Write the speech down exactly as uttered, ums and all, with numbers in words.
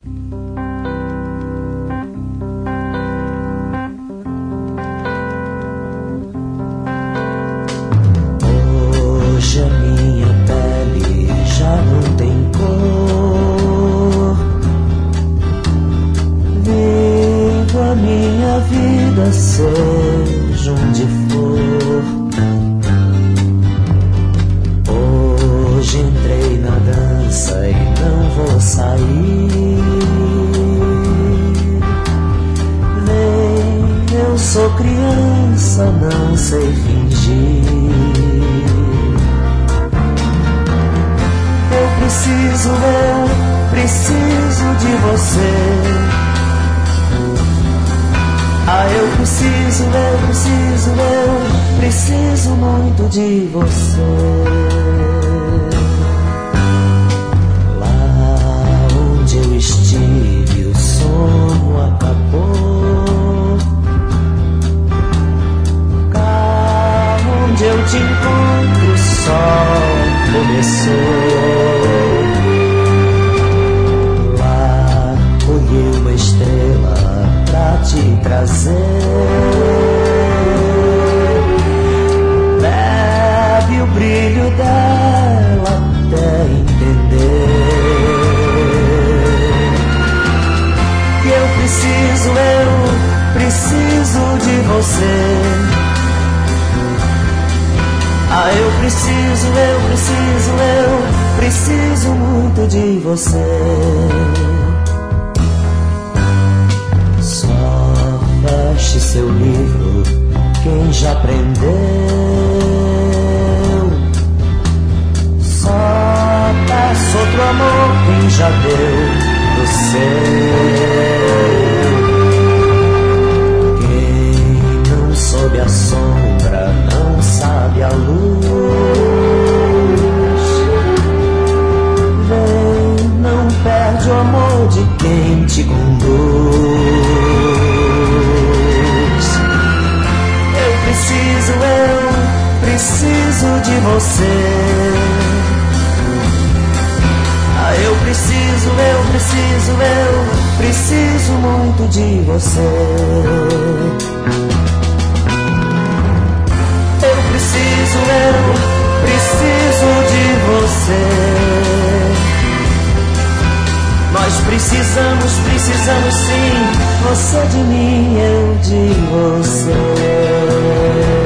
Hoje a minha pele já não tem cor. Vivo a minha vida, seja onde for. Hoje entrei na dança e não vou sair. Vem, eu sou criança, não sei fingir. Eu preciso, eu preciso de você. Ah, eu preciso, eu preciso, eu preciso muito de você. Lá onde eu estive, o sono acabou. Cá onde eu te encontro, o sol começou. Lá colhi uma estrela pra te trazer. Bebe o brilho dela até entender que eu preciso, eu preciso de você. Ah, eu preciso, eu preciso, eu preciso muito de você. Só feche seu livro, quem já aprendeu. Só peça outro amor, quem já deu do seu. Quem não soube a sombra, não sabe a luz. Vem, não perde o amor de quem te conduz. Eu preciso, eu preciso de você. Ah, eu preciso, eu preciso, eu preciso muito de você. Eu preciso, eu preciso de você. Nós precisamos, precisamos sim. Você de mim, eu de você.